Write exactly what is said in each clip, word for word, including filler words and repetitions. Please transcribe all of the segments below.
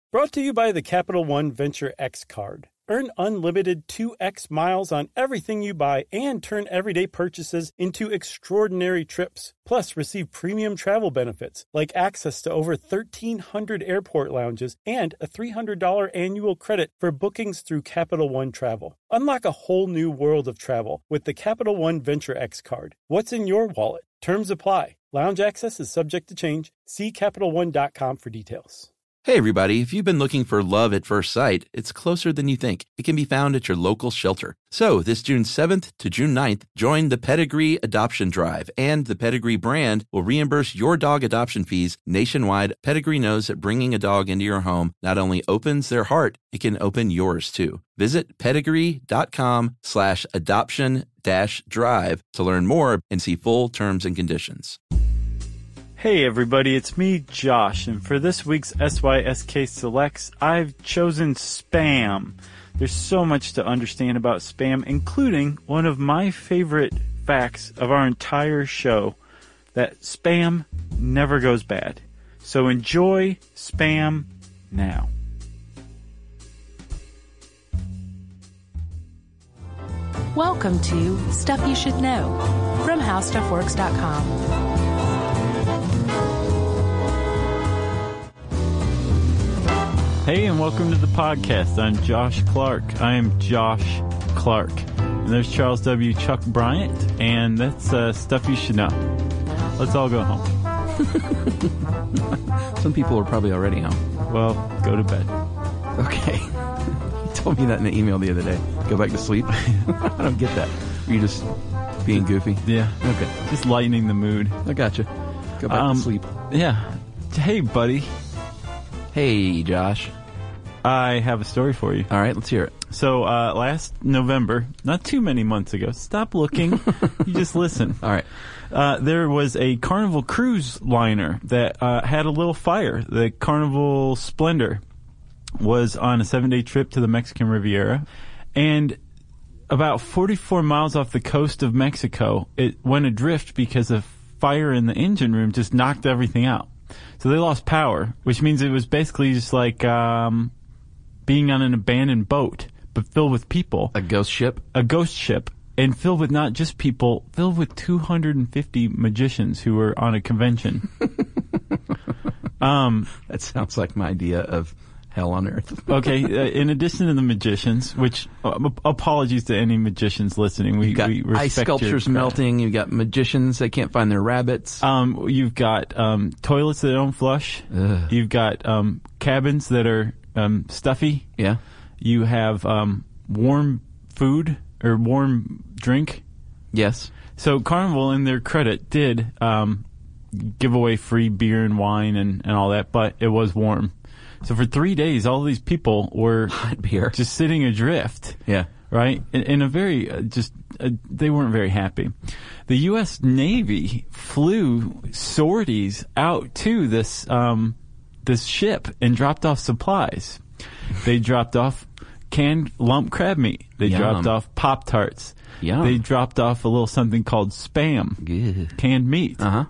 Brought to you by the Capital One Venture X card. Earn unlimited two x miles on everything you buy and turn everyday purchases into extraordinary trips. Plus, receive premium travel benefits like access to over thirteen hundred airport lounges and a three hundred dollars annual credit for bookings through Capital One Travel. Unlock a whole new world of travel with the Capital One Venture X card. What's in your wallet? Terms apply. Lounge access is subject to change. See Capital One dot com for details. Hey everybody, if you've been looking for love at first sight, it's closer than you think. It can be found at your local shelter. So this June seventh to June ninth, join the Pedigree Adoption Drive, and the Pedigree brand will reimburse your dog adoption fees nationwide. Pedigree knows that bringing a dog into your home not only opens their heart, it can open yours too. Visit pedigree.com slash adoption dash drive to learn more and see full terms and conditions. Hey everybody, it's me, Josh, and for this week's S Y S K Selects, I've chosen spam. There's so much to understand about spam, including one of my favorite facts of our entire show, that spam never goes bad. So enjoy spam now. Welcome to Stuff You Should Know from How Stuff Works dot com. Hey, and welcome to the podcast. I'm Josh Clark. I am Josh Clark. And there's Charles W. Chuck Bryant, and that's uh, Stuff You Should Know. Let's all go home. Some people are probably already home. Well, go to bed. Okay. You told me that in an email the other day. Go back to sleep? I don't get that. Are you just being goofy? Yeah. Okay. Just lightening the mood. I gotcha. Go back um, to sleep. Yeah. Hey, buddy. Hey, Josh. I have a story for you. All right, let's hear it. So, uh, last November, not too many months ago, stop looking, you just listen. All right. Uh, there was a Carnival cruise liner that uh, had a little fire. The Carnival Splendor was on a seven-day trip to the Mexican Riviera, and about forty-four miles off the coast of Mexico, it went adrift because a fire in the engine room just knocked everything out. So they lost power, which means it was basically just like um, being on an abandoned boat, but filled with people. A ghost ship? A ghost ship, and filled with not just people, filled with two hundred fifty magicians who were on a convention. um, that sounds like my idea of hell on earth. Okay, uh, in addition to the magicians, which uh, apologies to any magicians listening, we, you've got we respect ice sculptures your melting. You've got magicians that can't find their rabbits. Um, you've got um, toilets that don't flush. Ugh. You've got um, cabins that are um, stuffy. Yeah. You have um, warm food or warm drink. Yes. So Carnival, in their credit, did um, give away free beer and wine and, and all that, but it was warm. So for three days, all these people were hot beer, just sitting adrift. Yeah. Right? In, in a very, uh, just, uh, they weren't very happy. The U S Navy flew sorties out to this, um, this ship and dropped off supplies. They dropped off canned lump crab meat. They Yum. dropped off Pop-Tarts. Yum. They dropped off a little something called Spam. Good. Canned meat. Uh-huh.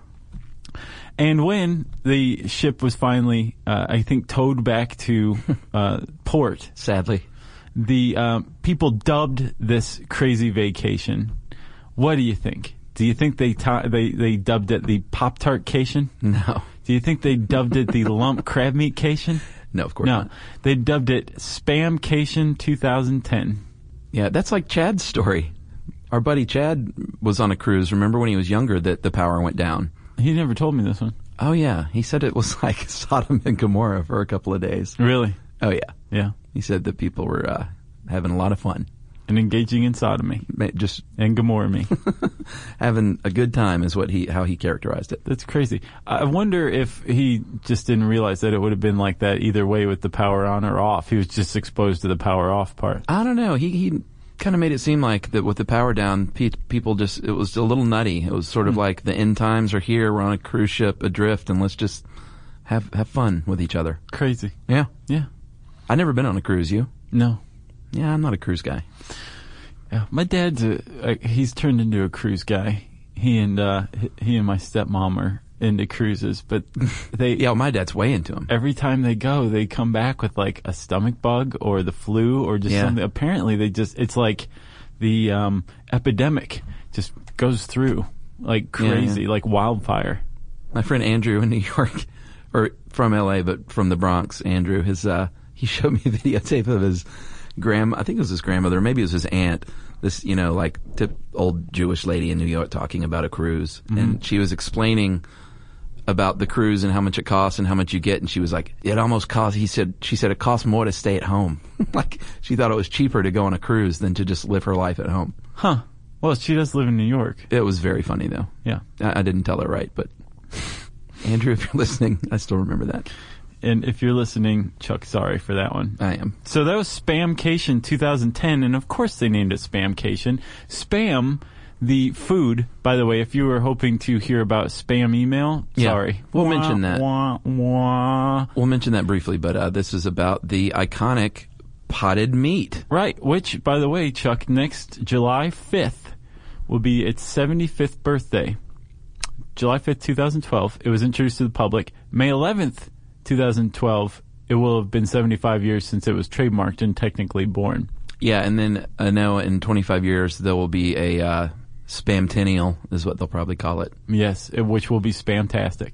And when the ship was finally, uh, I think, towed back to uh, port, sadly, the um, people dubbed this crazy vacation. What do you think? Do you think they ta- they they dubbed it the Pop-Tart-cation? No. Do you think they dubbed it the Lump Crab Meat-cation? No, of course no. not. They dubbed it Spam-cation twenty ten. Yeah, that's like Chad's story. Our buddy Chad was on a cruise. Remember when he was younger that the power went down? He never told me this one. Oh, yeah. He said it was like Sodom and Gomorrah for a couple of days. Really? Oh, yeah. Yeah. He said that people were uh, having a lot of fun. And engaging in sodomy. Just and Gomorrah me. Having a good time is what he how he characterized it. That's crazy. I wonder if he just didn't realize that it would have been like that either way with the power on or off. He was just exposed to the power off part. I don't know. He he kind of made it seem like that with the power down, pe- people just, it was a little nutty. It was sort of mm. like the end times are here. We're on a cruise ship adrift, and let's just have have fun with each other. Crazy. Yeah. Yeah. I've never been on a cruise. You? No. Yeah, I'm not a cruise guy. Yeah, my dad's a, a, he's turned into a cruise guy. He and uh, he and my stepmom are into cruises, but they Yeah, well, my dad's way into them. every time they go, they come back with like a stomach bug or the flu or just Yeah. something. Apparently, they just it's like the um, epidemic just goes through like crazy, Yeah, yeah. like wildfire. My friend Andrew in New York, or from L A, but from the Bronx, Andrew, his uh, he showed me a videotape of his grand, I think it was his grandmother, maybe it was his aunt. This, you know, like tip old Jewish lady in New York talking about a cruise, Mm-hmm. and she was explaining about the cruise and how much it costs and how much you get, and she was like, it almost costs, he said, she said it costs more to stay at home. Like, she thought it was cheaper to go on a cruise than to just live her life at home. Huh. Well, she does live in New York. It was very funny, though. Yeah. I, I didn't tell her right, but Andrew, if you're listening, I still remember that. And if you're listening, Chuck, sorry for that one. I am. So that was Spamcation twenty ten, and of course they named it Spamcation. Spam, the food, by the way, if you were hoping to hear about spam email, Yeah, sorry. we'll Wah, mention that. Wah, wah. We'll mention that briefly, but uh, this is about the iconic potted meat. Right, which, by the way, Chuck, next July fifth will be its seventy-fifth birthday. July fifth, twenty twelve. It was introduced to the public. May eleventh, twenty twelve, it will have been seventy-five years since it was trademarked and technically born. Yeah, and then I know in twenty-five years there will be a uh, spamtennial, is what they'll probably call it. Yes, it- which will be spamtastic.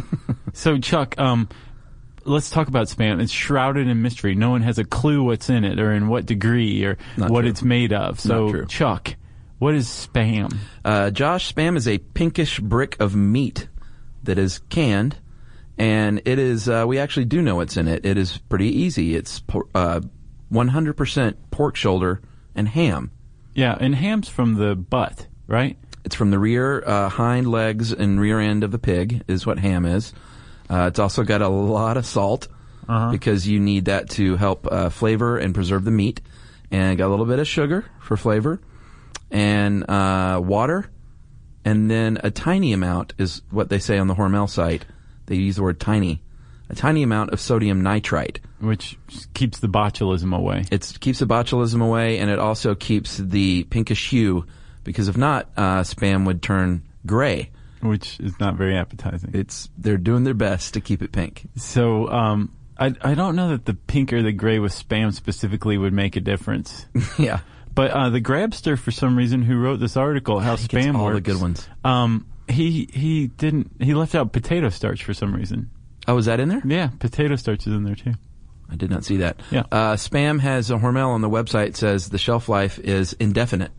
So, Chuck, um, let's talk about spam. It's shrouded in mystery. No one has a clue what's in it or in what degree or Not what true. it's made of. So, Not true. Chuck, what is spam? Uh, Josh, spam is a pinkish brick of meat that is canned, and it is, uh, we actually do know what's in it. It is pretty easy. It's por- uh, one hundred percent pork shoulder and ham. Yeah, and ham's from the butt, right? It's from the rear uh, hind legs and rear end of the pig is what ham is. Uh, it's also got a lot of salt Uh-huh. because you need that to help uh, flavor and preserve the meat. And got a little bit of sugar for flavor and uh, water. And then a tiny amount is what they say on the Hormel site. They use the word tiny. A tiny amount of sodium nitrite. Which keeps the botulism away. It keeps the botulism away, and it also keeps the pinkish hue, because if not, uh, spam would turn gray. Which is not very appetizing. It's they're doing their best to keep it pink. So, um, I, I don't know that the pink or the gray with spam specifically would make a difference. Yeah, But uh, the Grabster, for some reason, who wrote this article, how he gets spam all works, the good ones. Um, he he didn't he left out potato starch for some reason. Oh, is that in there? Yeah, potato starch is in there too. I did not see that. Yeah. Uh, spam has a Hormel on the website says the shelf life is indefinite.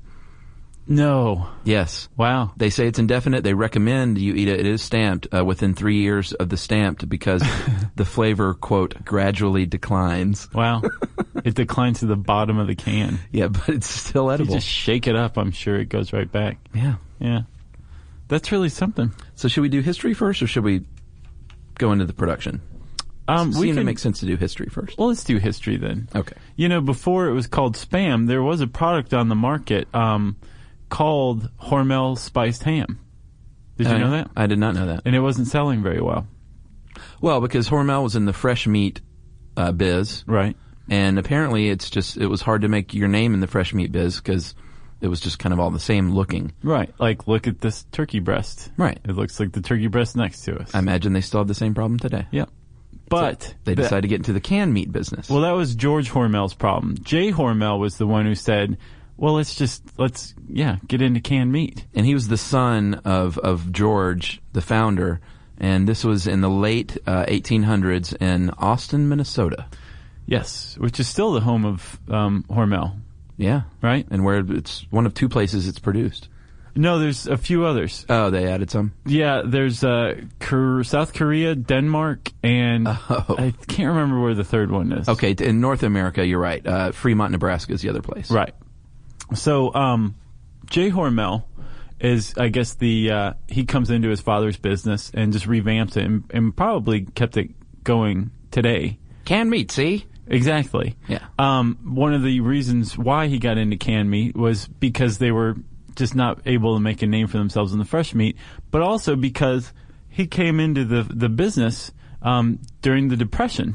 No. Yes. Wow. They say it's indefinite. They recommend you eat it. It is stamped uh, within three years of the stamped because the flavor, quote, gradually declines. Wow. It declines to the bottom of the can. Yeah, but it's still You edible. just shake it up, I'm sure it goes right back. Yeah. Yeah. That's really something. So should we do history first, or should we go into the production? Um, Seemed we to can, make sense to do history first. Well, let's do history then. Okay. You know, before it was called Spam, there was a product on the market um, called Hormel Spiced Ham. Did you I, know that? I did not know that. And it wasn't selling very well. Well, because Hormel was in the fresh meat uh, biz, Right. and apparently it's just it was hard to make your name in the fresh meat biz because it was just kind of all the same looking. Right. Like, look at this turkey breast. Right. It looks like the turkey breast next to us. I imagine they still have the same problem today. Yeah. But They the- decided to get into the canned meat business. Well, that was George Hormel's problem. Jay Hormel was the one who said, well, let's just, let's, yeah, get into canned meat. And he was the son of, of George, the founder, and this was in the late uh, eighteen hundreds in Austin, Minnesota. Yes, which is still the home of um, Hormel, Yeah. right? And where it's one of two places it's produced. No, there's a few others. Oh, they added some? Yeah, there's uh, Kor- South Korea, Denmark, and Oh. I can't remember where the third one is. Okay, t- in North America, you're right. Uh, Fremont, Nebraska is the other place. Right. So, um, Jay Hormel is, I guess, the, uh, he comes into his father's business and just revamps it and, and probably kept it going today. Canned meat, see? Exactly. Yeah. Um, one of the reasons why he got into canned meat was because they were just not able to make a name for themselves in the fresh meat, but also because he came into the, the business, um, during the Depression.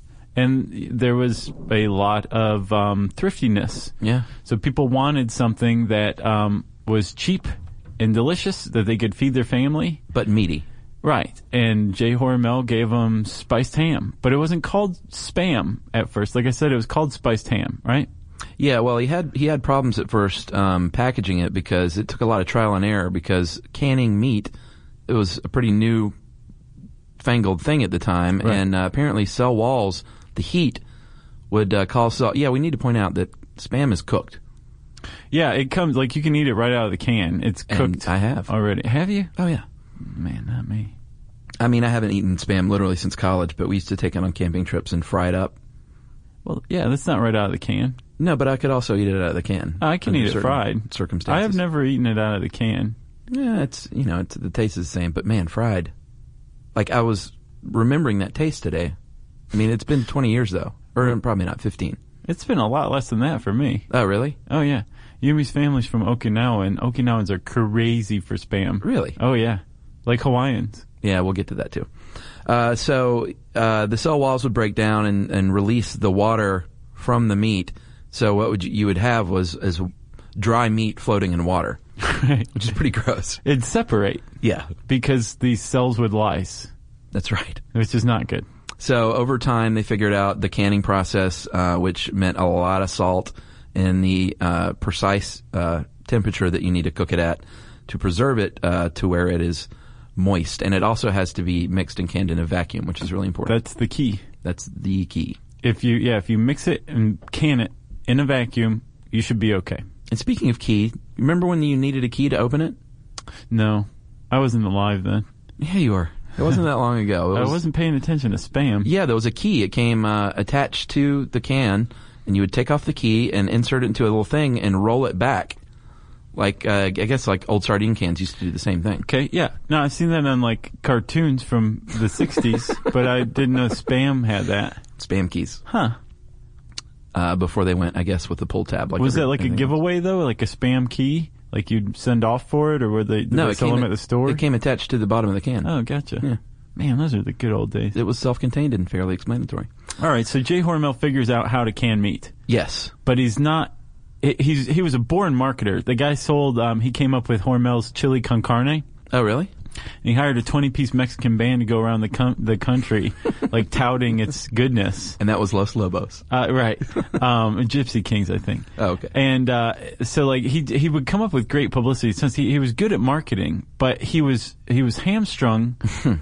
And there was a lot of um, thriftiness. Yeah. So people wanted something that um, was cheap and delicious, that they could feed their family. But meaty. Right. And Jay Hormel gave him spiced ham. But it wasn't called Spam at first. Like I said, it was called spiced ham, right? Yeah, well, he had he had problems at first um, packaging it because it took a lot of trial and error because canning meat, it was a pretty new fangled thing at the time. Right. And uh, apparently cell walls, the heat would uh, cause cell... Yeah, we need to point out that Spam is cooked. Yeah, it comes, like you can eat it right out of the can. It's cooked. And I have. Already. Have you? Oh, yeah. Man, not me. I mean, I haven't eaten Spam literally since college, but we used to take it on camping trips and fry it up. Well, yeah, that's not right out of the can. No, but I could also eat it out of the can. I can eat it fried. Circumstances. I have never eaten it out of the can. Yeah, it's, you know, it's, the taste is the same, but man, fried. Like, I was remembering that taste today. I mean, it's been twenty years, though. Or probably not, fifteen. It's been a lot less than that for me. Oh, really? Oh, yeah. Yumi's family's from Okinawa, and Okinawans are crazy for Spam. Really? Oh, yeah. Like Hawaiians. Yeah, we'll get to that, too. Uh, so, uh, the cell walls would break down and, and release the water from the meat. So what would you, you would have was is dry meat floating in water, Right. which is pretty gross. It'd separate. Yeah. Because these cells would lyse, That's right. which is not good. So over time, they figured out the canning process, uh, which meant a lot of salt and the uh, precise uh, temperature that you need to cook it at to preserve it uh, to where it is moist. And it also has to be mixed and canned in a vacuum, which is really important. That's the key. That's the key. If you, yeah, if you mix it and can it in a vacuum, you should be okay. And speaking of key, remember when you needed a key to open it? No, I wasn't alive then. Yeah, you were. It wasn't that long ago. It was, I wasn't paying attention to Spam. Yeah, there was a key. It came uh, attached to the can, and you would take off the key and insert it into a little thing and roll it back. Like, uh, I guess like old sardine cans used to do the same thing. Okay, yeah. No, I've seen that on like cartoons from the sixties, but I didn't know Spam had that. Spam keys. Huh. Uh, before they went, I guess, with the pull tab. Like Was every, that like a giveaway though? Like a Spam key? Like you'd send off for it, or were they, did no, they it sell came them at at the store? It came attached to the bottom of the can. Oh, gotcha. Yeah. Man, those are the good old days. It was self-contained and fairly explanatory. All right, so Jay Hormel figures out how to can meat. Yes. But he's not, he's he was a born marketer. The guy sold, um, he came up with Hormel's chili con carne. Oh, really? And he hired a twenty-piece Mexican band to go around the com- the country, like touting its goodness. And that was Los Lobos. Uh, right. Um, Gypsy Kings, I think. Oh, okay. And, uh, so like he, he would come up with great publicity since he, he was good at marketing, but he was, he was hamstrung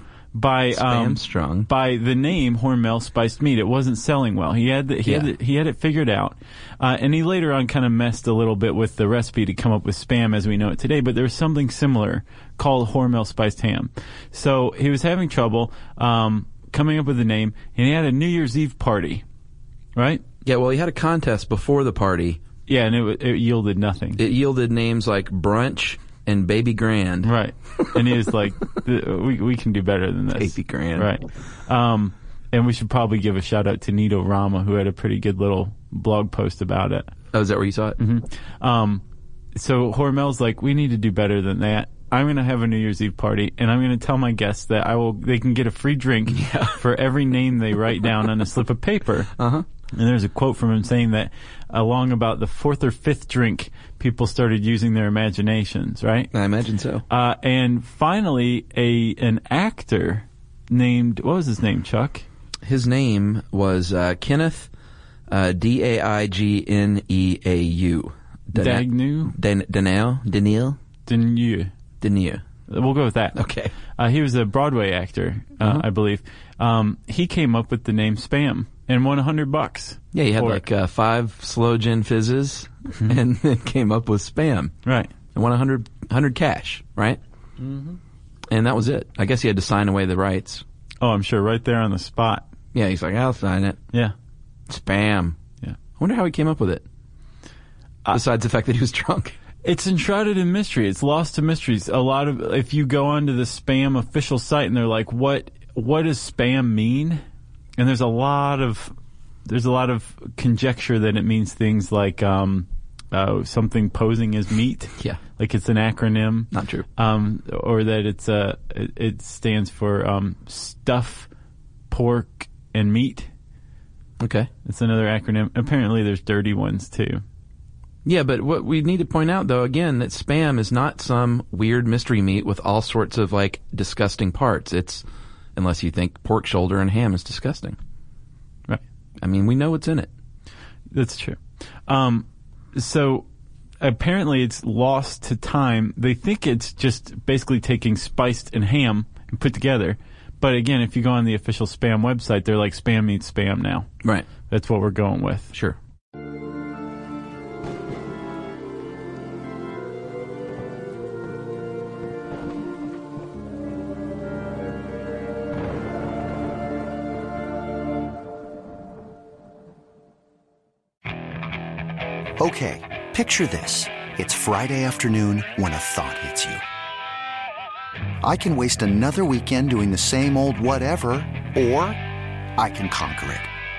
by, um, Spam-strung. by the name Hormel Spiced Meat. It wasn't selling well. He had the, he Yeah. had the, he had it figured out. Uh, and he later on kind of messed a little bit with the recipe to come up with Spam as we know it today, but there was something similar called Hormel Spiced Ham. So he was having trouble, um, coming up with the name, and he had a New Year's Eve party, right? Yeah, well, he had a contest before the party. Yeah, and it, it yielded nothing. It yielded names like Brunch and Baby Grand. Right. And he was like, we we can do better than this. Baby Grand. Right. Um, and we should probably give a shout out to Nito Rama, who had a pretty good little blog post about it. Oh, is that where you saw it? Mm-hmm. Um, so Hormel's like, we need to do better than that. I'm going to have a New Year's Eve party, and I'm going to tell my guests that I will. They can get a free drink Yeah. for every name they write down on a slip of paper. Uh-huh. And there's a quote from him saying that along about the fourth or fifth drink, people started using their imaginations, right? I imagine so. Uh, and finally, a an actor named, what was his name, Chuck? His name was uh, Kenneth uh, D A I G N E A U. Dagnew? Dan- Daniel? Daniel? Dagnew. Daniel. We'll go with that. Okay. Uh, he was a Broadway actor, uh, Uh-huh. I believe. Um, he came up with the name Spam and won a hundred bucks. Yeah, he had for like it. uh, five slow gin fizzes and then came up with Spam. Right. And won a hundred, hundred cash, right? Mm-hmm. And that was it. I guess he had to sign away the rights. Oh, I'm sure right there on the spot. Yeah, he's like, I'll sign it. Yeah. Spam. Yeah. I wonder how he came up with it. Uh, Besides the fact that he was drunk. It's enshrouded in mystery. It's lost to mysteries. A lot of, if you go onto the Spam official site and they're like, what, what does Spam mean? And there's a lot of, there's a lot of conjecture that it means things like, um, uh, something posing as meat. Yeah. Like it's an acronym. Not true. Um, or that it's uh it, it stands for, um, stuff, pork, and meat. Okay. It's another acronym. Apparently there's dirty ones too. Yeah, but what we need to point out, though, again, that Spam is not some weird mystery meat with all sorts of, like, disgusting parts. It's, unless you think pork shoulder and ham is disgusting. Right. I mean, we know what's in it. That's true. Um, so apparently it's lost to time. They think it's just basically taking spiced and ham and put together. But again, if you go on the official Spam website, they're like Spam meets Spam now. Right. That's what we're going with. Sure. Okay, picture this. It's Friday afternoon when a thought hits you. I can waste another weekend doing the same old whatever, or I can conquer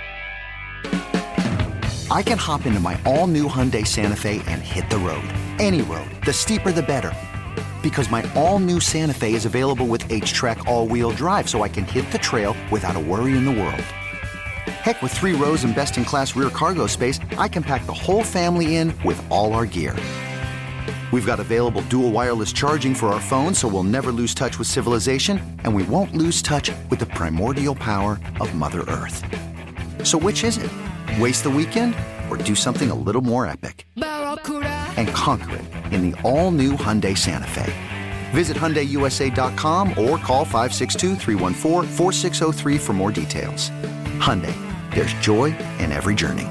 it. I can hop into my all-new Hyundai Santa Fe and hit the road. Any road. The steeper, the better. Because my all-new Santa Fe is available with H-Track all-wheel drive, so I can hit the trail without a worry in the world. Heck, with three rows and best-in-class rear cargo space, I can pack the whole family in with all our gear. We've got available dual wireless charging for our phones, so we'll never lose touch with civilization, and we won't lose touch with the primordial power of Mother Earth. So which is it? Waste the weekend or do something a little more epic? And conquer it in the all-new Hyundai Santa Fe. Visit Hyundai U S A dot com or call five six two, three one four, four six zero three for more details. Hyundai, there's joy in every journey.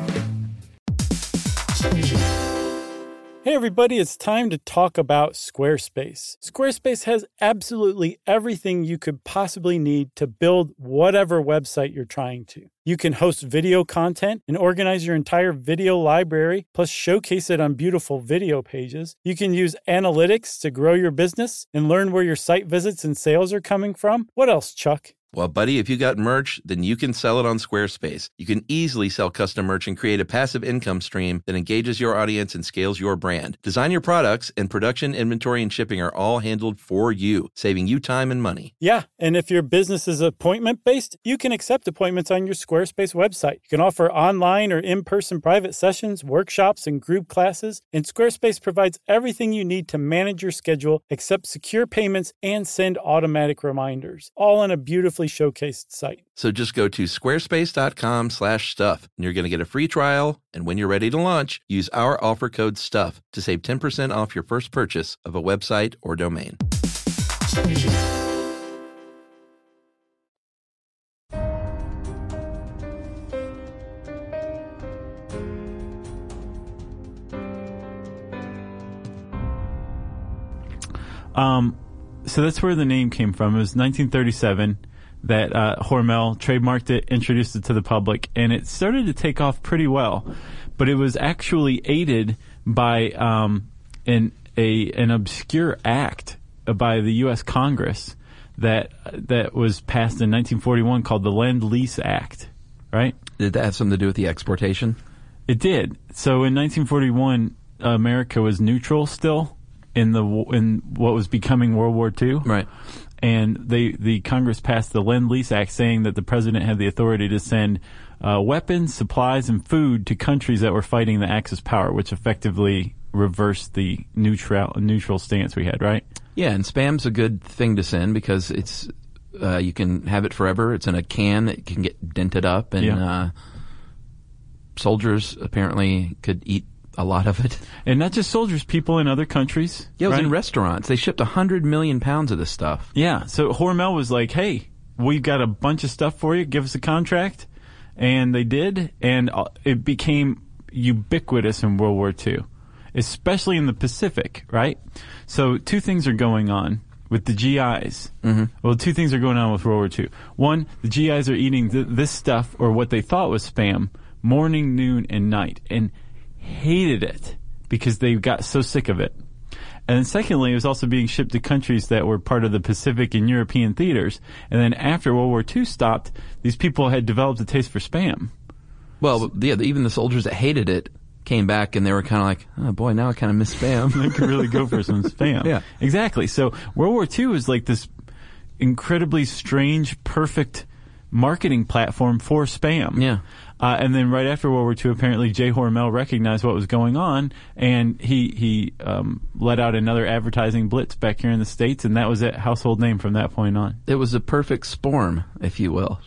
Hey everybody, it's time to talk about Squarespace. Squarespace has absolutely everything you could possibly need to build whatever website you're trying to. You can host video content and organize your entire video library, plus showcase it on beautiful video pages. You can use analytics to grow your business and learn where your site visits and sales are coming from. What else, Chuck? Well, buddy, if you got merch, then you can sell it on Squarespace. You can easily sell custom merch and create a passive income stream that engages your audience and scales your brand. Design your products, and production, inventory, and shipping are all handled for you, saving you time and money. Yeah, and if your business is appointment-based, you can accept appointments on your Squarespace website. You can offer online or in-person private sessions, workshops, and group classes, and Squarespace provides everything you need to manage your schedule, accept secure payments, and send automatic reminders, all on a beautiful showcased site. So just go to squarespace.com slash stuff and you're going to get a free trial. And when you're ready to launch, use our offer code STUFF to save ten percent off your first purchase of a website or domain. Um, so that's where the name came from. It was nineteen thirty-seven. That uh, Hormel trademarked it, introduced it to the public, and it started to take off pretty well. But it was actually aided by um, an a an obscure act by the U S Congress that that was passed in nineteen forty-one called the Lend-Lease Act, right? Did that have something to do with the exportation? It did. So in nineteen forty-one, America was neutral still in the in what was becoming World War Two. Right. And they, the Congress passed the Lend-Lease Act saying that the president had the authority to send uh, weapons, supplies, and food to countries that were fighting the Axis power, which effectively reversed the neutral neutral stance we had, right? Yeah, and Spam's a good thing to send because it's uh, you can have it forever. It's in a can that can get dented up, and Yeah. uh, soldiers apparently could eat a lot of it. And not just soldiers, people in other countries. Yeah, it was right? in restaurants. They shipped one hundred million pounds of this stuff. Yeah, so Hormel was like, hey, we've got a bunch of stuff for you. Give us a contract. And they did, and it became ubiquitous in World War Two, especially in the Pacific, right? So two things are going on with the G Is. Mm-hmm. Well, two things are going on with World War Two. One, the G Is are eating th- this stuff, or what they thought was Spam, morning, noon, and night. And hated it because they got so sick of it. And then secondly, it was also being shipped to countries that were part of the Pacific and European theaters. And then after World War Two stopped, these people had developed a taste for Spam. Well, yeah, even the soldiers that hated it came back and they were kind of like, oh boy, now I kind of miss Spam. I could really go for some Spam. Yeah. Exactly. So World War Two was like this incredibly strange, perfect marketing platform for Spam. Yeah. Uh, and then right after World War Two, apparently Jay Hormel recognized what was going on, and he he um, let out another advertising blitz back here in the States, and that was a household name from that point on. It was a perfect sporm, if you will.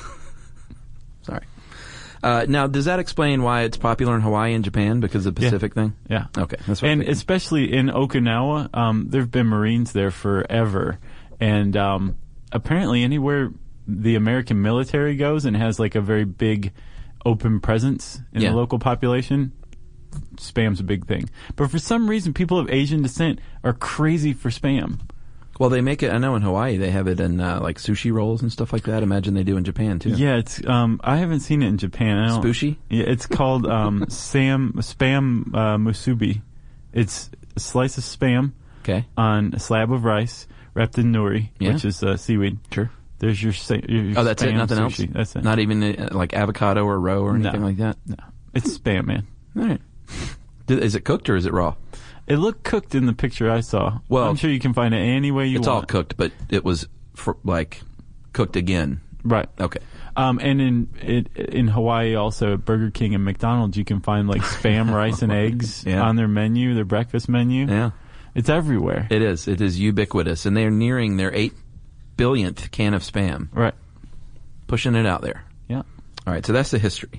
Sorry. Uh, now, does that explain why it's popular in Hawaii and Japan because of the Pacific yeah. thing? Yeah. Okay. That's what and I'm thinking. especially in Okinawa, um, there have been Marines there forever, and um, apparently anywhere the American military goes and has like a very big open presence in yeah. the local population, spam's a big thing. But for some reason, people of Asian descent are crazy for spam. Well, they make it, I know in Hawaii they have it in uh, like sushi rolls and stuff like that. Imagine they do in Japan too. Yeah, it's um I haven't seen it in Japan. I don't, Spushi? Yeah, it's called um Sam spam uh, musubi. It's a slice of spam Okay. on a slab of rice wrapped in nori, Yeah. which is uh, seaweed. Sure. There's your, sa- your Oh, that's it? spam Nothing sushi. else? That's it. Not even uh, like avocado or roe or anything No. like that? No, it's spam, man. All right. Did, is it cooked or is it raw? It looked cooked in the picture I saw. Well, I'm sure you can find it any way you It's want. all cooked, but it was for, like cooked again. Right. Okay. Um, and in it, in Hawaii also at Burger King and McDonald's you can find like spam rice and eggs Yeah. on their menu, their breakfast menu. Yeah. It's everywhere. It is. It is ubiquitous. And they're nearing their eight billionth can of spam. Right. Pushing it out there. Yeah. All right. So that's the history.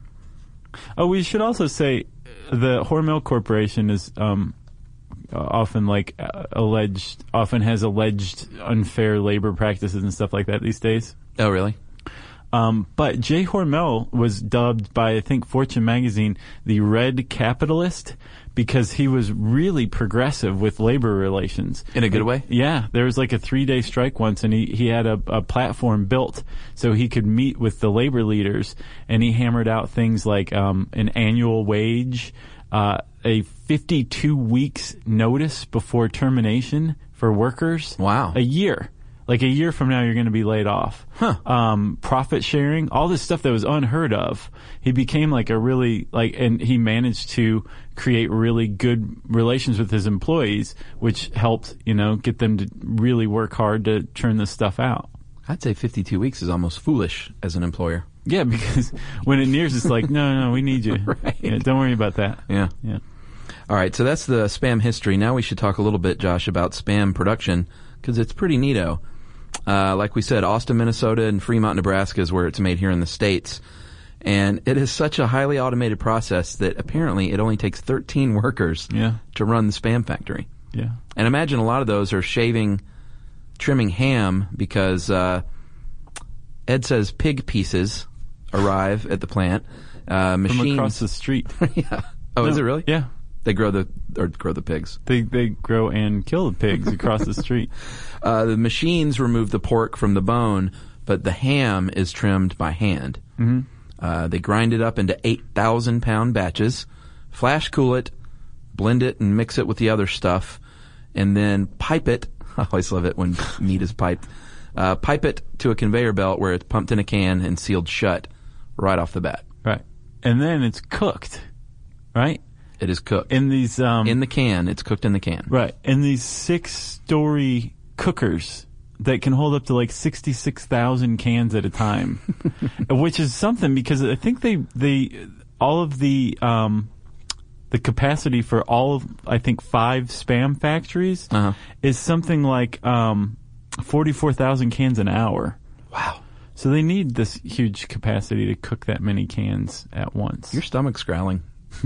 Oh, we should also say the Hormel Corporation is um, often like uh, alleged, often has alleged unfair labor practices and stuff like that these days. Oh, really? Um, but Jay Hormel was dubbed by, I think, Fortune magazine the Red Capitalist because he was really progressive with labor relations. In a good Like, way? Yeah. There was like a three-day strike once, and he, he had a, a platform built so he could meet with the labor leaders, and he hammered out things like um, an annual wage, uh, a fifty-two weeks notice before termination for workers. Wow. A year. Like a year from now, you're going to be laid off. Huh. Um, profit sharing, all this stuff that was unheard of. He became like a really, like, and he managed to create really good relations with his employees, which helped, you know, get them to really work hard to churn this stuff out. I'd say fifty-two weeks is almost foolish as an employer. Yeah, because when it nears, it's like, no, no, no, we need you. Right. Yeah, don't worry about that. Yeah. Yeah. All right. So that's the spam history. Now we should talk a little bit, Josh, about spam production because it's pretty neato. Uh, like we said, Austin, Minnesota, and Fremont, Nebraska is where it's made here in the States. And it is such a highly automated process that apparently it only takes thirteen workers Yeah. to run the spam factory. Yeah. And imagine a lot of those are shaving, trimming ham because uh, Ed says pig pieces arrive at the plant. Uh, machines. From across the street. yeah. Oh, No, is it really? Yeah. They grow the or grow the pigs. They they grow and kill the pigs across the street. Uh, the machines remove the pork from the bone, but the ham is trimmed by hand. Mm-hmm. Uh, they grind it up into eight thousand pound batches, flash cool it, blend it, and mix it with the other stuff, and then pipe it. I always love it when meat is piped. Uh, pipe it to a conveyor belt where it's pumped in a can and sealed shut right off the bat. Right. And then it's cooked. Right? It is cooked. In these um in the can. It's cooked in the can. Right. In these six-story cookers that can hold up to like sixty-six thousand cans at a time, which is something because I think they, they, all of the, um, the capacity for all of, I think, five spam factories Uh-huh. is something like, um, forty-four thousand cans an hour. Wow. So they need this huge capacity to cook that many cans at once. Your stomach's growling.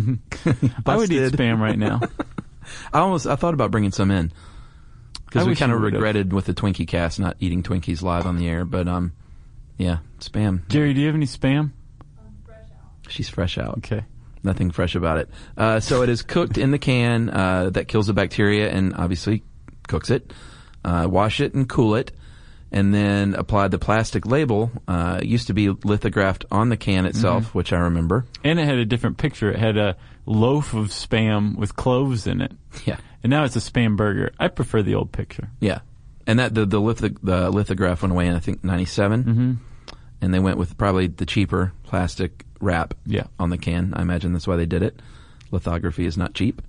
I would eat Busted. spam right now. I almost I thought about bringing some in I because we wish kind of you would've. regretted with the Twinkie cast not eating Twinkies live on the air. But um, yeah, spam. Jerry, do you have any spam? She's fresh out. Okay. Nothing fresh about it. Uh, so it is cooked in the can. Uh, that kills the bacteria and obviously cooks it. Uh, wash it and cool it, and then apply the plastic label. Uh, it used to be lithographed on the can itself, Mm-hmm. which I remember. And it had a different picture. It had a loaf of spam with cloves in it. Yeah. And now it's a spam burger. I prefer the old picture. Yeah, and that the the, litho, the lithograph went away in I think ninety-seven, Mm-hmm. and they went with probably the cheaper plastic wrap Yeah. on the can. I imagine that's why they did it. Lithography is not cheap.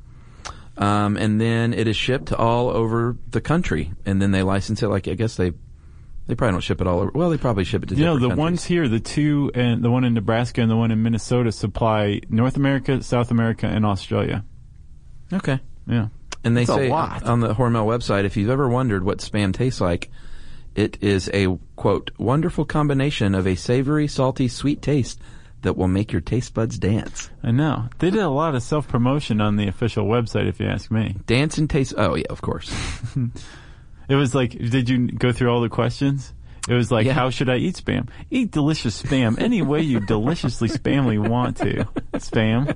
Um, and then it is shipped all over the country, and then they license it. Like I guess they They probably don't ship it all over. Well, they probably ship it to You know, different the countries. ones here, the two, and the one in Nebraska and the one in Minnesota supply North America, South America, and Australia. Okay. Yeah. And they That's a say lot. on the Hormel website, if you've ever wondered what Spam tastes like, it is a, quote, wonderful combination of a savory, salty, sweet taste that will make your taste buds dance. I know. They did a lot of self-promotion on the official website, if you ask me. Dance and taste. Oh, yeah, of course. It was like, did you go through all the questions? It was like, Yeah. how should I eat Spam? Eat delicious Spam any way you deliciously spamly want to. Spam.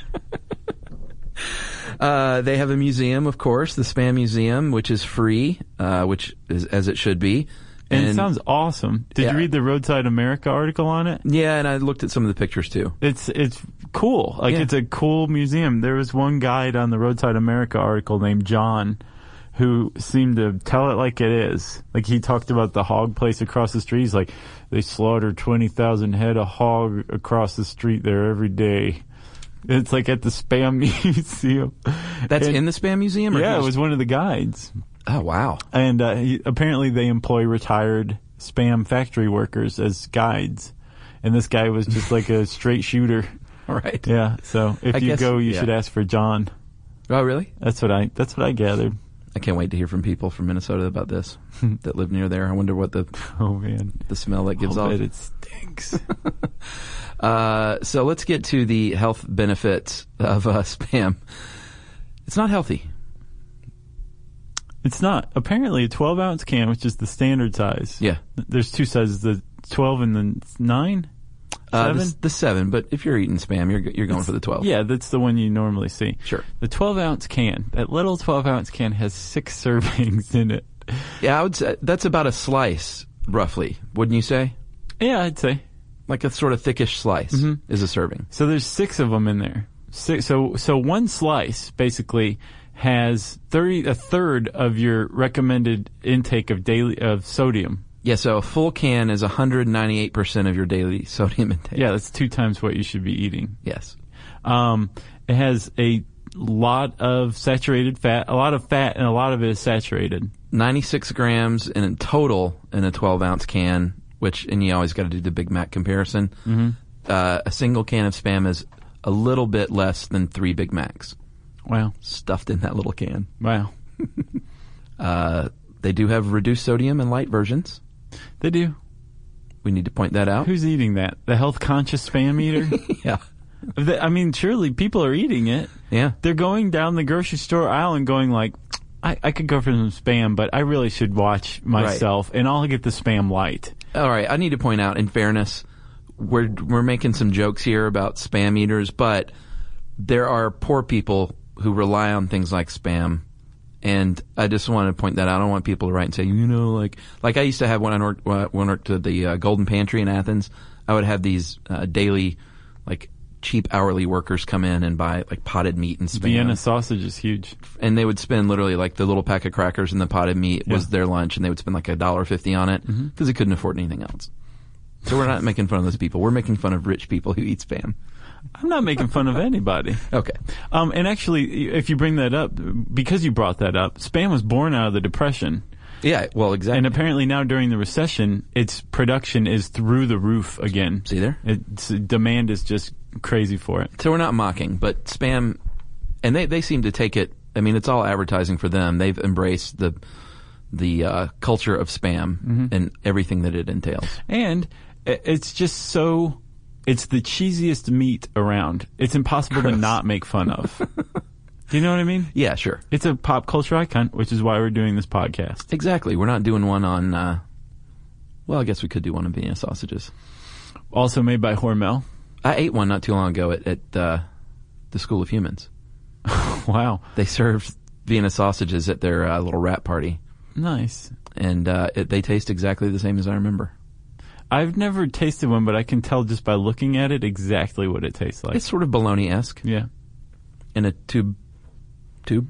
Uh, they have a museum, of course, the Spam Museum, which is free, uh, which is as it should be. And, it sounds awesome. Did Yeah. you read the Roadside America article on it? Yeah, and I looked at some of the pictures, too. It's it's cool. Like, Yeah. it's a cool museum. There was one guide on the Roadside America article named John who seemed to tell it like it is. Like, he talked about the hog place across the street. He's like, they slaughter twenty thousand head of hog across the street there every day. It's like at the Spam Museum. That's And- in the Spam Museum? Or Yeah, it just- was one of the guides. Oh, wow. And uh, he, apparently they employ retired Spam factory workers as guides. And this guy was just like a straight shooter. All right. Yeah, so if I you guess- go, you yeah. should ask for John. Oh, really? That's what I. That's what I gathered. I can't wait to hear from people from Minnesota about this that live near there. I wonder what the Oh man, the smell that gives I'll off. bet it stinks. Uh, so let's get to the health benefits of uh, Spam. It's not healthy. It's not. Apparently, a twelve ounce can, which is the standard size. Yeah. There's two sizes: the twelve and the nine. Uh, Seven? the, the seven, but if you're eating Spam, you're you're going for the twelve. Yeah, that's the one you normally see. Sure. The twelve ounce can, that little twelve ounce can has six servings in it. Yeah, I would say that's about a slice, roughly. Wouldn't you say? Yeah, I'd say. Like a sort of thickish slice Mm-hmm. is a serving. So there's six of them in there. Six, so so one slice basically has thirty a third of your recommended intake of daily of sodium. Yeah, so a full can is one hundred ninety-eight percent of your daily sodium intake. Yeah, that's two times what you should be eating. Yes. Um, it has a lot of saturated fat, a lot of fat, and a lot of it is saturated. ninety-six grams in total in a twelve ounce can, which, and you always got to do the Big Mac comparison. Mm-hmm. Uh, a single can of Spam is a little bit less than three Big Macs Wow. stuffed in that little can. Wow. Uh, they do have reduced sodium and light versions. They do. We need to point that out. Who's eating that? The health conscious Spam eater? Yeah. The- I mean, surely people are eating it. Yeah. They're going down the grocery store aisle and going like, I, I could go for some Spam, but I really should watch myself, and I'll get the Spam light. All right. I need to point out, in fairness, we're we're making some jokes here about Spam eaters, but there are poor people who rely on things like Spam. And I just want to point that out. I don't want people to write and say, you know, like, like I used to have when I worked, when I worked at the uh, Golden Pantry in Athens, I would have these uh, daily, like, cheap hourly workers come in and buy, like, potted meat and Spam. Vienna sausage is huge. And they would spend literally, like, the little pack of crackers and the potted meat was Yeah. their lunch, and they would spend, like, a dollar fifty on it because they couldn't afford anything else. So we're not making fun of those people. We're making fun of rich people who eat Spam. I'm not making fun of anybody. Okay. Um, and actually, if you bring that up, because you brought that up, Spam was born out of the Depression. Yeah, well, exactly. And apparently now during the recession, its production is through the roof again. See there? Its demand is just crazy for it. So we're not mocking, but Spam, and they, they seem to take it, I mean, it's all advertising for them. They've embraced the the uh, culture of Spam Mm-hmm. and everything that it entails. And i- it's just so, it's the cheesiest meat around. It's impossible to Gross. not make fun of. Do you know what I mean? Yeah, sure. It's a pop culture icon, which is why we're doing this podcast. Exactly. We're not doing one on, uh, well, I guess we could do one on Vienna sausages. Also made by Hormel. I ate one not too long ago at, at uh, the School of Humans. Wow. They served Vienna sausages at their uh, little wrap party, Nice. and uh, it, they taste exactly the same as I remember. I've never tasted one, but I can tell just by looking at it exactly what it tastes like. It's sort of bologna-esque yeah. in a tube. Tube?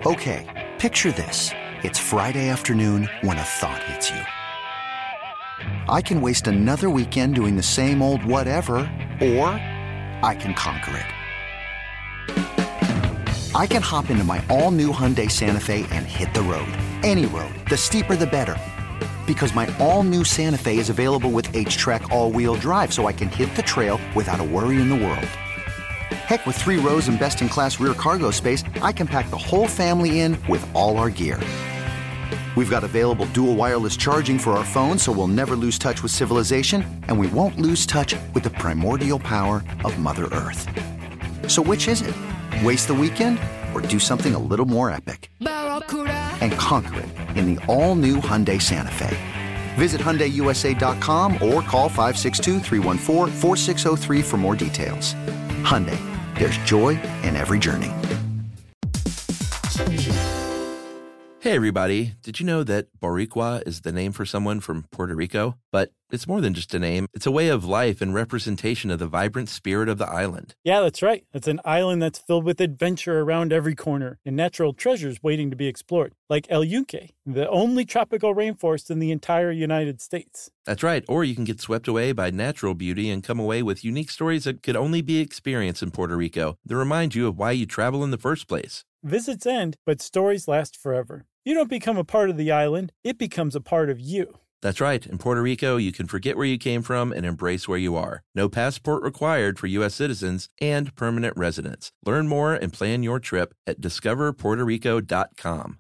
Okay, picture this. It's Friday afternoon when a thought hits you. I can waste another weekend doing the same old whatever, or I can conquer it. I can hop into my all-new Hyundai Santa Fe and hit the road. Any road. The steeper, the better. Because my all-new Santa Fe is available with H-Track all-wheel drive, so I can hit the trail without a worry in the world. Heck, with three rows and best-in-class rear cargo space, I can pack the whole family in with all our gear. We've got available dual wireless charging for our phones, so we'll never lose touch with civilization, and we won't lose touch with the primordial power of Mother Earth. So which is it? Waste the weekend or do something a little more epic? And conquer it in the all-new Hyundai Santa Fe. Visit Hyundai U S A dot com or call five six two, three one four, four six zero three for more details. Hyundai, there's joy in every journey. Hey everybody, did you know that Boricua is the name for someone from Puerto Rico? But it's more than just a name. It's a way of life and representation of the vibrant spirit of the island. Yeah, that's right. It's an island that's filled with adventure around every corner and natural treasures waiting to be explored, like El Yunque, the only tropical rainforest in the entire United States. That's right. Or you can get swept away by natural beauty and come away with unique stories that could only be experienced in Puerto Rico that remind you of why you travel in the first place. Visits end, but stories last forever. You don't become a part of the island, it becomes a part of you. That's right. In Puerto Rico, you can forget where you came from and embrace where you are. No passport required for U S citizens and permanent residents. Learn more and plan your trip at discover puerto rico dot com.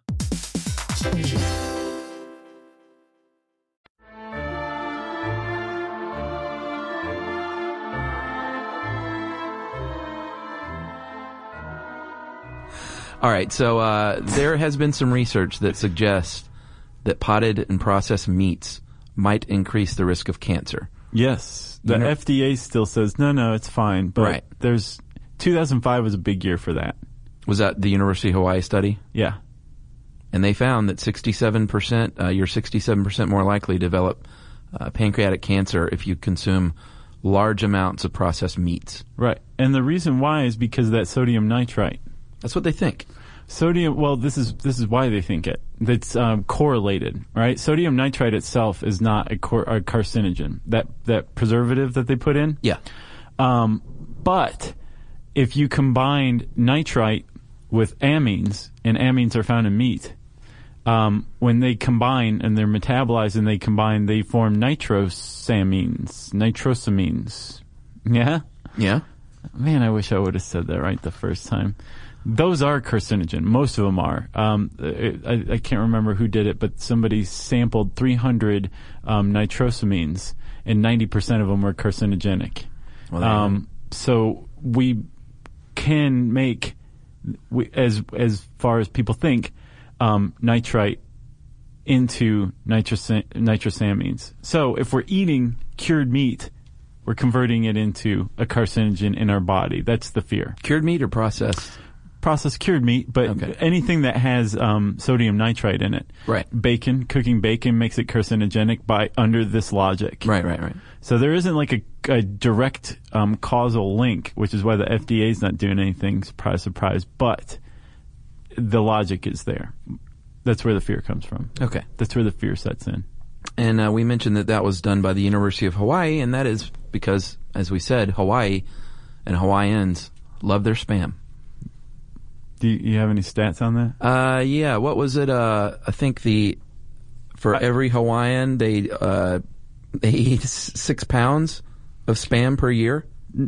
All right, so uh, there has been some research that suggests that potted and processed meats might increase the risk of cancer. Yes. The You know- F D A still says, no, no, it's fine. But Right. there's two thousand five was a big year for that. Was that the University of Hawaii study? Yeah. And they found that sixty-seven percent, uh, you're sixty-seven percent more likely to develop uh, pancreatic cancer if you consume large amounts of processed meats. Right. And the reason why is because of that sodium nitrite. That's what they think. Sodium, well, this is this is why they think it. It's um, correlated, right? Sodium nitrite itself is not a, cor- a carcinogen. That that preservative that they put in. Yeah. Um, but if you combined nitrite with amines, and amines are found in meat, um, when they combine and they're metabolized and they combine, they form nitrosamines, nitrosamines. Yeah? Yeah. Man, I wish I would have said that right the first time. Those are carcinogen. Most of them are. Um, I, I can't remember who did it, but somebody sampled three hundred um, nitrosamines, and ninety percent of them were carcinogenic. Well, um, so we can make, we, as as far as people think, um, nitrite into nitrosam- nitrosamines. So if we're eating cured meat, we're converting it into a carcinogen in our body. That's the fear. Cured meat or processed? Processed cured meat, but Okay. anything that has um, sodium nitrite in it. Right. Bacon, cooking bacon makes it carcinogenic by under this logic. Right, right, right. So there isn't like a, a direct um, causal link, which is why the F D A is not doing anything, surprise, surprise, but the logic is there. That's where the fear comes from. Okay. That's where the fear sets in. And uh, we mentioned that that was done by the University of Hawaii, and that is because, as we said, Hawaii and Hawaiians love their Spam. Do you, you have any stats on that? Uh, yeah. What was it? Uh, I think the for every Hawaiian they uh they eat s- six pounds of Spam per year.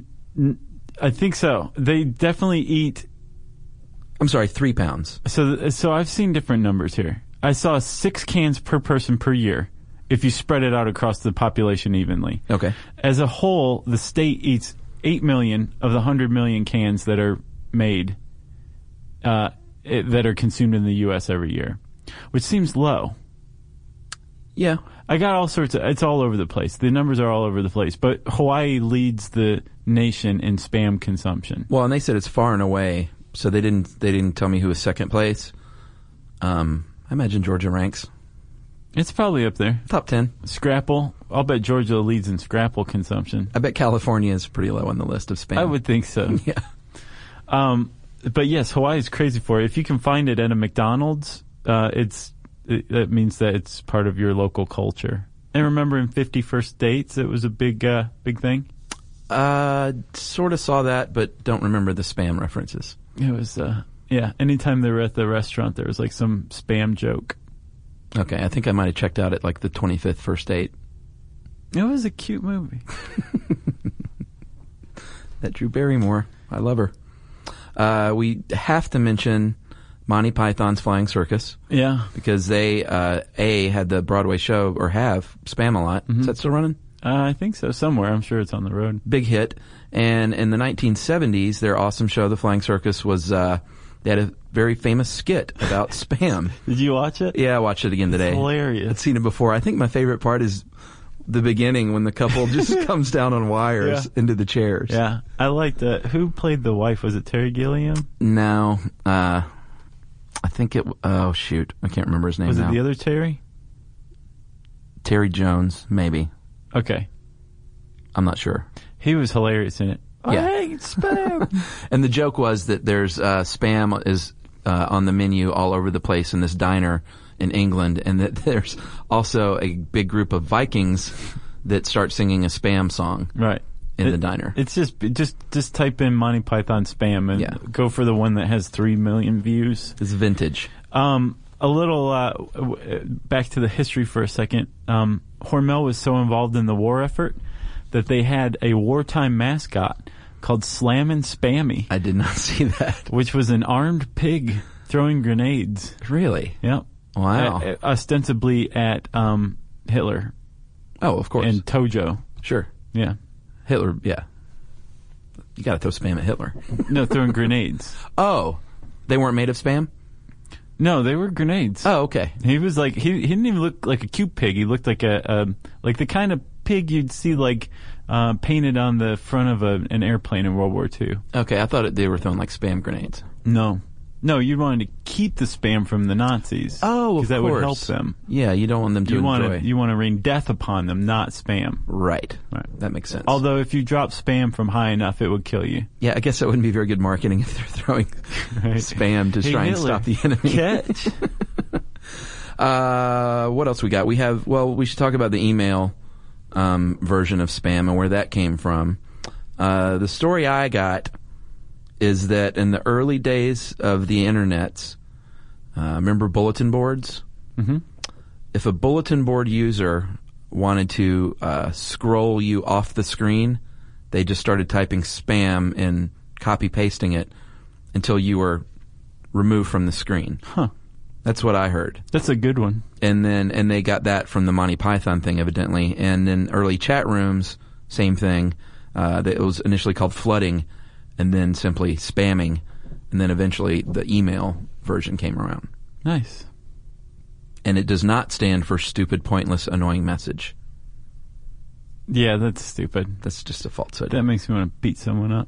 I think so. They definitely eat. I'm sorry, three pounds. So, so I've seen different numbers here. I saw six cans per person per year if you spread it out across the population evenly. Okay. As a whole, the state eats eight million of the one hundred million cans that are made, uh, it, that are consumed in the U S every year, which seems low. Yeah. I got all sorts of, it's all over the place. The numbers are all over the place, but Hawaii leads the nation in Spam consumption. Well, and they said it's far and away, so they didn't they didn't tell me who was second place. Um, I imagine Georgia ranks It's probably up there. top ten. Scrapple. I'll bet Georgia leads in Scrapple consumption. I bet California is pretty low on the list of Spam. I would think so. Yeah. Um, but yes, Hawaii is crazy for it. If you can find it at a McDonald's, uh, it's it, that means that it's part of your local culture. And remember, in fifty-first Dates, it was a big, uh, big thing. Uh, sort of saw that, but don't remember the Spam references. It was, uh, yeah. Anytime they were at the restaurant, there was like some Spam joke. Okay, I think I might have checked out at like the twenty-fifth First Date. It was a cute movie. That Drew Barrymore. I love her. Uh, we have to mention Monty Python's Flying Circus. Yeah. Because they, uh, A, had the Broadway show, or have, Spam a lot. Mm-hmm. Is that still running? Uh, I think so. Somewhere. I'm sure it's on the road. Big hit. And in the nineteen seventies, their awesome show, The Flying Circus, was, uh, they had a very famous skit about Spam. Did you watch it? Yeah, I watched it again today. It's hilarious. I'd seen it before. I think my favorite part is the beginning when the couple just comes down on wires yeah. into the chairs. Yeah. I liked that. Who played the wife? Was it Terry Gilliam? No. Uh, I think it, oh shoot. I can't remember his name Was now. it the other Terry? Terry Jones, maybe. Okay. I'm not sure. He was hilarious in it. Yeah. I hate Spam. And the joke was that there's, uh, Spam is, uh, on the menu all over the place in this diner in England, and that there's also a big group of Vikings that start singing a Spam song. Right. In it, the diner. It's just, just, just type in Monty Python Spam and yeah. go for the one that has three million views. It's vintage. Um, a little, uh, w- back to the history for a second. Um, Hormel was so involved in the war effort that they had a wartime mascot called Slammin' Spammy. I did not see that. Which was an armed pig throwing grenades. Really? Yep. Wow. At, ostensibly at, um, Hitler. Oh, of course. And Tojo. Sure. Yeah. Hitler, yeah. You gotta throw Spam at Hitler. No, throwing grenades. Oh. They weren't made of Spam? No, they were grenades. Oh, okay. He was like, he, he didn't even look like a cute pig. He looked like a, a like the kind of pig you'd see like, uh, painted on the front of a, an airplane in World War Two. Okay, I thought it, they were throwing like Spam grenades. No. No, you wanted to keep the Spam from the Nazis. Oh, of course. Because that would help them. Yeah, you don't want them to you enjoy. Want to, you want to rain death upon them, not Spam. Right. Right. That makes sense. Although if you drop Spam from high enough, it would kill you. Yeah, I guess that wouldn't be very good marketing if they're throwing right. Spam to hey, try Hitler, and stop the enemy. Catch. uh, what else we got? We have, well, we should talk about the email um, version of Spam and where that came from. Uh, the story I got is that in the early days of the internets, uh, remember bulletin boards? Mm-hmm. If a bulletin board user wanted to uh, scroll you off the screen, they just started typing spam and copy pasting it until you were removed from the screen. Huh. That's what I heard. That's a good one. And then and they got that from the Monty Python thing, evidently. And in early chat rooms, same thing. Uh, it was initially called flooding, and then simply spamming, and then eventually the email version came around. Nice. And it does not stand for stupid, pointless, annoying message. Yeah, that's stupid. That's just a falsehood. That makes me want to beat someone up.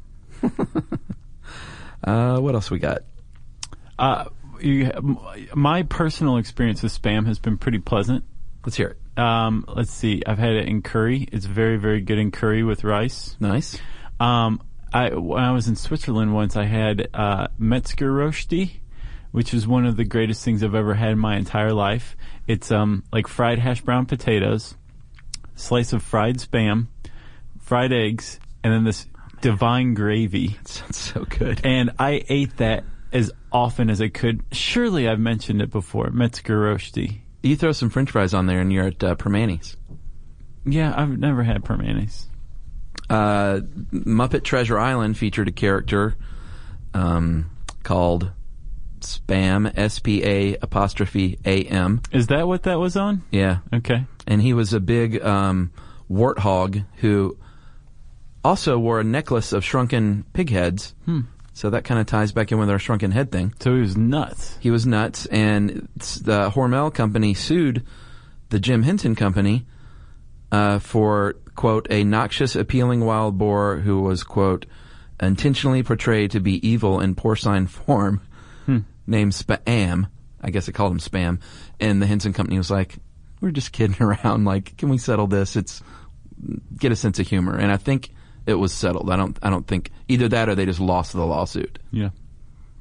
uh, what else we got? Uh, you, my personal experience with Spam has been pretty pleasant. Let's hear it. Um, let's see. I've had it in curry. It's very, very good in curry with rice. Nice. Um, I, when I was in Switzerland once, I had uh, Metzgerrosti, which is one of the greatest things I've ever had in my entire life. It's um like fried hash brown potatoes, slice of fried Spam, fried eggs, and then this divine gravy. That sounds so good. And I ate that as often as I could. Surely I've mentioned it before, Metzgerrosti. You throw some French fries on there and you're at uh, Permanis. Yeah, I've never had Permanis. Uh, Muppet Treasure Island featured a character um, called Spam, S P A apostrophe A M. Is that what that was on? Yeah. Okay. And he was a big um, warthog who also wore a necklace of shrunken pig heads. Hmm. So that kind of ties back in with our shrunken head thing. So he was nuts. He was nuts, and the Hormel company sued the Jim Henson Company uh, for, quote, a noxious, appealing wild boar who was, quote, intentionally portrayed to be evil in porcine form, hmm. named Spam. I guess it called him Spam. And the Henson Company was like, we're just kidding around. Like, can we settle this? It's get a sense of humor. And I think it was settled. I don't. I don't think either that or they just lost the lawsuit. Yeah.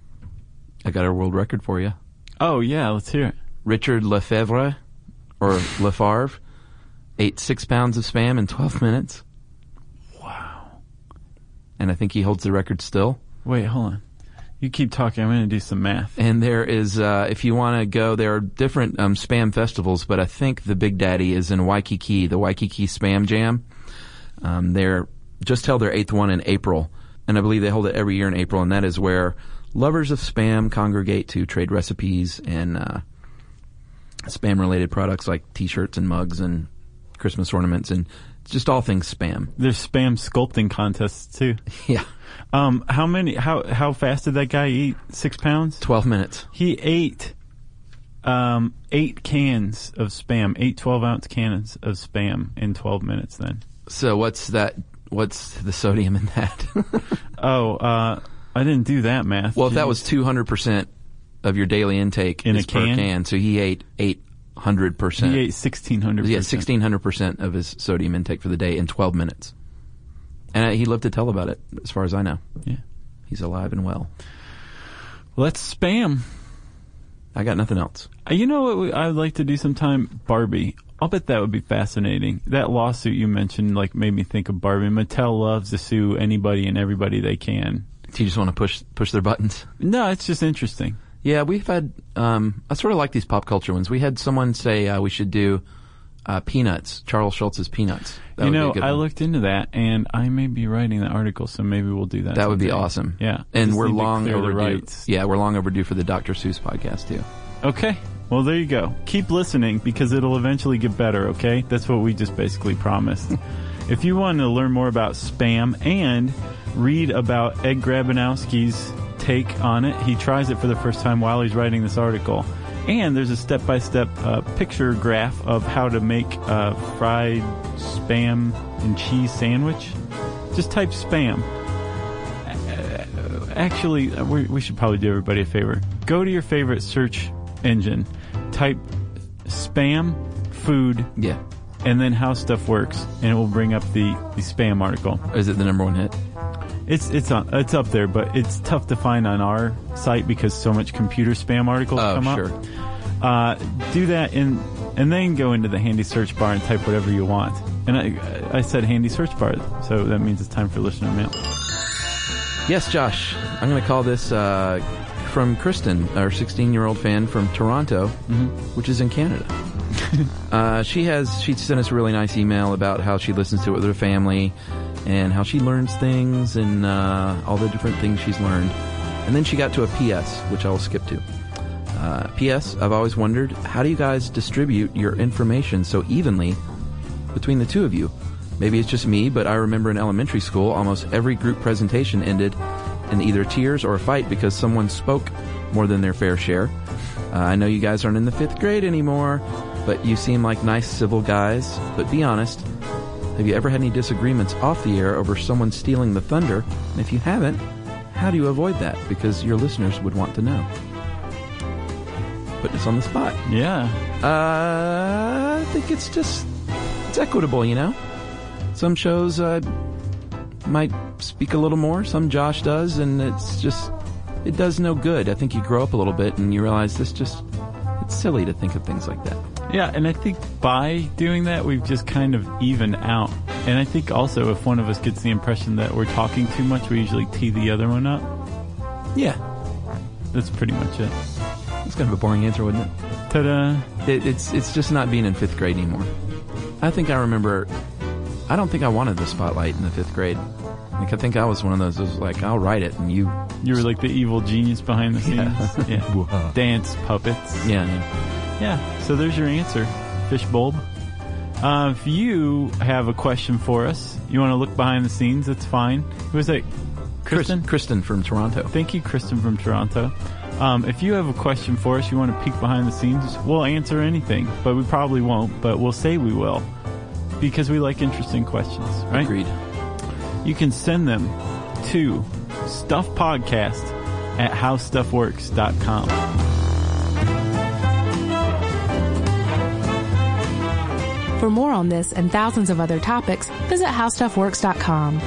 I got a world record for you. Oh, yeah, let's hear it. Richard Lefebvre, or Lefavre, ate six pounds of Spam in twelve minutes. Wow. And I think he holds the record still. Wait, hold on. You keep talking. I'm going to do some math. And there is, uh, if you want to go, there are different um, Spam festivals, but I think the Big Daddy is in Waikiki, the Waikiki Spam Jam. Um, they're just held their eighth one in April, and I believe they hold it every year in April, and that is where lovers of Spam congregate to trade recipes and uh, Spam-related products like T-shirts and mugs and Christmas ornaments and just all things Spam. There's Spam sculpting contests, too. Yeah. Um, how many? How how fast did that guy eat? Six pounds? Twelve minutes. He ate um, eight cans of Spam, eight twelve-ounce cans of Spam in twelve minutes then. So what's that? What's the sodium in that? oh, uh, I didn't do that math. Well, if Jeez. that was two hundred percent of your daily intake in is a can? per can, so he ate eight hundred percent. He ate sixteen hundred percent. Yeah, sixteen hundred percent of his sodium intake for the day in twelve minutes. And he lived to tell about it, as far as I know. Yeah. He's alive and well. Let's Spam. I got nothing else. Uh, You know what we, I would like to do sometime? Barbie. I'll bet that would be fascinating. That lawsuit you mentioned like made me think of Barbie. Mattel loves to sue anybody and everybody they can. Do you just want to push push their buttons? No, it's just interesting. Yeah, we've had, um, I sort of like these pop culture ones. We had someone say uh, we should do uh, Peanuts, Charles Schultz's Peanuts. That you would know, be a good I one. looked into that, and I may be writing the article, so maybe we'll do that. That would be someday. awesome. Yeah. And Just we're need to long clear the overdue. rights. Yeah, we're long overdue for the Doctor Seuss podcast, too. Okay. Well, there you go. Keep listening because it'll eventually get better, okay? That's what we just basically promised. If you want to learn more about Spam and read about Ed Grabanowski's take on it, he tries it for the first time while he's writing this article. And there's a step-by-step uh, picture graph of how to make a fried Spam and cheese sandwich. Just type Spam. Uh, actually, we, we should probably do everybody a favor. Go to your favorite search engine, type Spam food, Yeah. and then how stuff works, and it will bring up the, the Spam article. Is it the number one hit? It's it's on it's up there, but it's tough to find on our site because so much computer spam articles Oh, come sure. up. Uh, do that and and then go into the handy search bar and type whatever you want. And I I said handy search bar, so that means it's time for listener mail. Yes, Josh. I'm going to call this uh, from Kristen, our sixteen-year-old fan from Toronto, Mm-hmm. which is in Canada. uh, she has she sent us a really nice email about how she listens to it with her family and how she learns things and uh, all the different things she's learned. And then she got to a P S, which I will skip to. Uh, P S. I've always wondered, how do you guys distribute your information so evenly between the two of you? Maybe it's just me, but I remember in elementary school, almost every group presentation ended in either tears or a fight because someone spoke more than their fair share. Uh, I know you guys aren't in the fifth grade anymore, but you seem like nice, civil guys. But be honest, have you ever had any disagreements off the air over someone stealing the thunder? And if you haven't, how do you avoid that? Because your listeners would want to know. Putting us on the spot. Yeah. Uh, I think it's just, it's equitable, you know? Some shows uh, might speak a little more, some Josh does, and it's just, it does no good. I think you grow up a little bit and you realize this just, it's silly to think of things like that. Yeah, and I think by doing that, we've just kind of evened out. And I think also if one of us gets the impression that we're talking too much, we usually tee the other one up. Yeah. That's pretty much it. That's kind of a boring answer, wouldn't it? Ta-da! it it's, it's just not being in fifth grade anymore. I think I remember, I don't think I wanted the spotlight in the fifth grade. Like, I think I was one of those that was like, I'll write it and you... You were like the evil genius behind the scenes. Yeah. Yeah. Dance puppets. Yeah, yeah. Yeah, so there's your answer, Fishbulb. Uh, if you have a question for us, you want to look behind the scenes, that's fine. Who was that? Kristen? Chris, Kristen from Toronto. Thank you, Kristen from Toronto. Um, if you have a question for us, you want to peek behind the scenes, we'll answer anything, but we probably won't, but we'll say we will, because we like interesting questions, right? Agreed. You can send them to stuffpodcast at how stuff works dot com. For more on this and thousands of other topics, visit how stuff works dot com.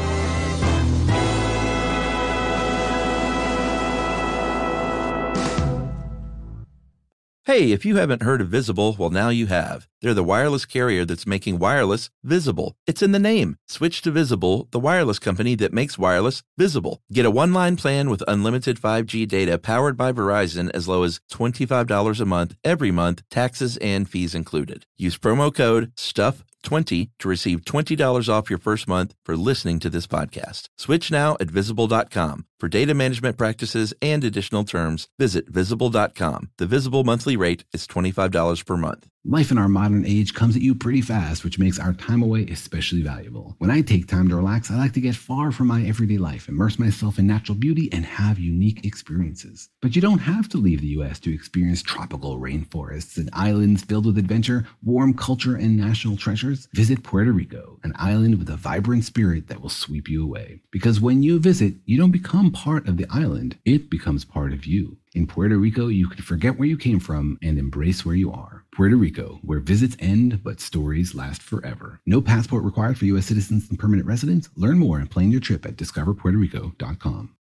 Hey, if you haven't heard of Visible, well, now you have. They're the wireless carrier that's making wireless visible. It's in the name. Switch to Visible, the wireless company that makes wireless visible. Get a one-line plan with unlimited five G data powered by Verizon as low as twenty-five dollars a month, every month, taxes and fees included. Use promo code STUFF twenty to receive twenty dollars off your first month for listening to this podcast. Switch now at visible dot com. For data management practices and additional terms, visit visible dot com. The Visible monthly rate is twenty-five dollars per month. Life in our modern age comes at you pretty fast, which makes our time away especially valuable. When I take time to relax, I like to get far from my everyday life, immerse myself in natural beauty, and have unique experiences. But you don't have to leave the U S to experience tropical rainforests and islands filled with adventure, warm culture, and national treasures. Visit Puerto Rico, an island with a vibrant spirit that will sweep you away. Because when you visit, you don't become part of the island, it becomes part of you. In Puerto Rico, you can forget where you came from and embrace where you are. Puerto Rico, where visits end but stories last forever. No passport required for U S citizens and permanent residents. Learn more and plan your trip at discover puerto rico dot com.